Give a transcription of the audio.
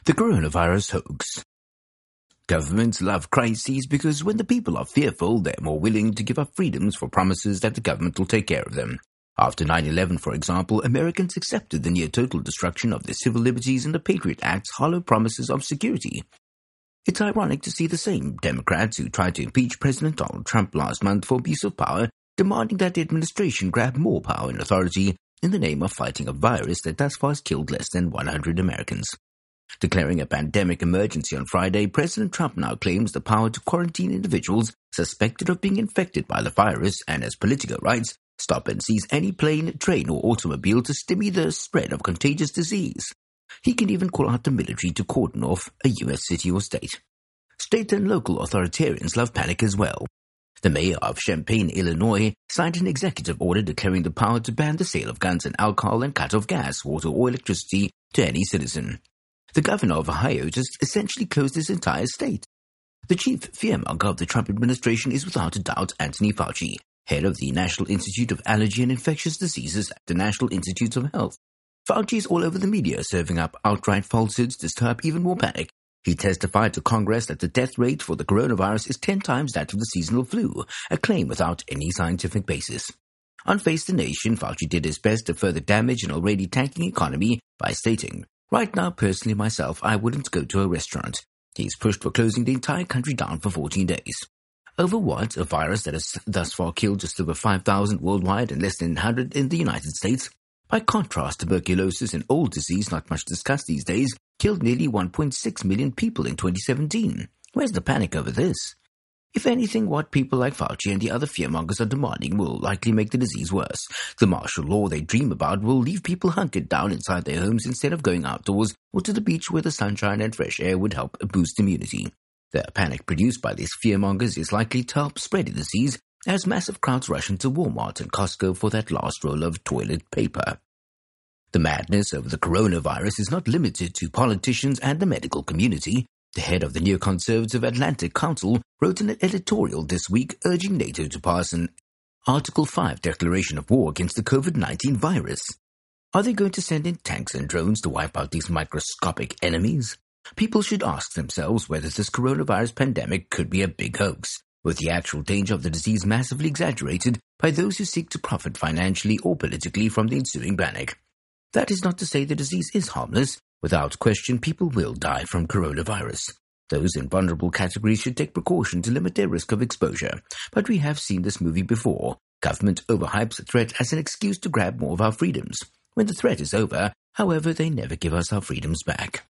The coronavirus hoax. Governments love crises because when the people are fearful, they're more willing to give up freedoms for promises that the government will take care of them. After 9/11, for example, Americans accepted the near-total destruction of their civil liberties and the Patriot Act's hollow promises of security. It's ironic to see the same Democrats who tried to impeach President Donald Trump last month for abuse of power demanding that the administration grab more power and authority in the name of fighting a virus that thus far has killed less than 100 Americans. Declaring a pandemic emergency on Friday, President Trump now claims the power to quarantine individuals suspected of being infected by the virus and, as Politico writes, stop and seize any plane, train or automobile to stymie the spread of contagious disease. He can even call out the military to cordon off a U.S. city or state. State and local authoritarians love panic as well. The mayor of Champaign, Illinois, signed an executive order declaring the power to ban the sale of guns and alcohol and cut off gas, water or electricity to any citizen. The governor of Ohio just essentially closed his entire state. The chief fearmonger of the Trump administration is without a doubt Anthony Fauci, head of the National Institute of Allergy and Infectious Diseases at the National Institutes of Health. Fauci is all over the media serving up outright falsehoods to stir up even more panic. He testified to Congress that the death rate for the coronavirus is 10 times that of the seasonal flu, a claim without any scientific basis. On Face the Nation, Fauci did his best to further damage an already tanking economy by stating, "Right now, personally myself, I wouldn't go to a restaurant." He's pushed for closing the entire country down for 14 days. Over what? A virus that has thus far killed just over 5,000 worldwide and less than 100 in the United States? By contrast, tuberculosis, an old disease not much discussed these days, killed nearly 1.6 million people in 2017. Where's the panic over this? If anything, what people like Fauci and the other fearmongers are demanding will likely make the disease worse. The martial law they dream about will leave people hunkered down inside their homes instead of going outdoors or to the beach where the sunshine and fresh air would help boost immunity. The panic produced by these fearmongers is likely to help spread the disease as massive crowds rush into Walmart and Costco for that last roll of toilet paper. The madness over the coronavirus is not limited to politicians and the medical community. The head of the neoconservative Atlantic Council wrote an editorial this week urging NATO to pass an Article 5 declaration of war against the COVID-19 virus. Are they going to send in tanks and drones to wipe out these microscopic enemies? People should ask themselves whether this coronavirus pandemic could be a big hoax, with the actual danger of the disease massively exaggerated by those who seek to profit financially or politically from the ensuing panic. That is not to say the disease is harmless. Without question, people will die from coronavirus. Those in vulnerable categories should take precaution to limit their risk of exposure. But we have seen this movie before. Government overhypes the threat as an excuse to grab more of our freedoms. When the threat is over, however, they never give us our freedoms back.